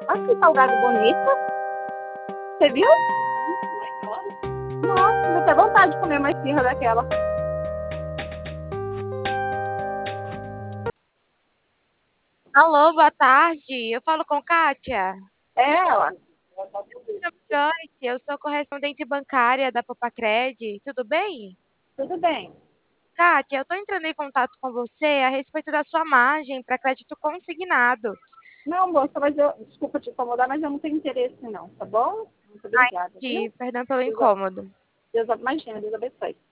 Olha que salgado bonito. Você viu? Nossa, dá até vontade de comer uma esfirra daquela. Alô, boa tarde. Eu falo com Kátia. É ela. Meu nome é Joyce, eu sou correspondente bancária da Popacred. Tudo bem? Tudo bem. Kátia, eu estou entrando em contato com você a respeito da sua margem para crédito consignado. Não, moça, mas eu, desculpa te incomodar, mas eu não tenho interesse não, tá bom? Muito obrigada, viu? Perdão pelo Deus, incômodo. Deus, imagina, Deus abençoe.